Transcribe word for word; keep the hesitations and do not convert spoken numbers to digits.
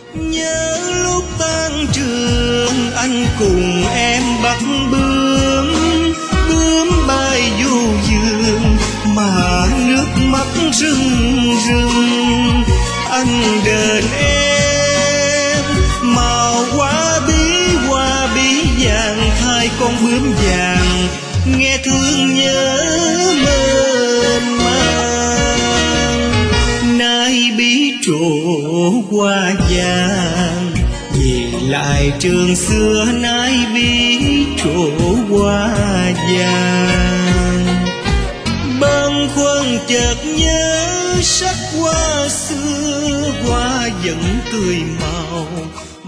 Nhớ lúc tan trường anh cùng em bắt bướm, bướm bay du dương mà nước mắt rưng rưng. Anh đền em màu hoa bí, hoa bí vàng thay con bướm vàng, nghe thương nhớ mênh mang. Nay bí trổ hoa vàng, về lại trường xưa nay bí trổ hoa vàng. Bâng khuâng chợt nhớ sắc hoa xưa, hoa vẫn tươi mãi.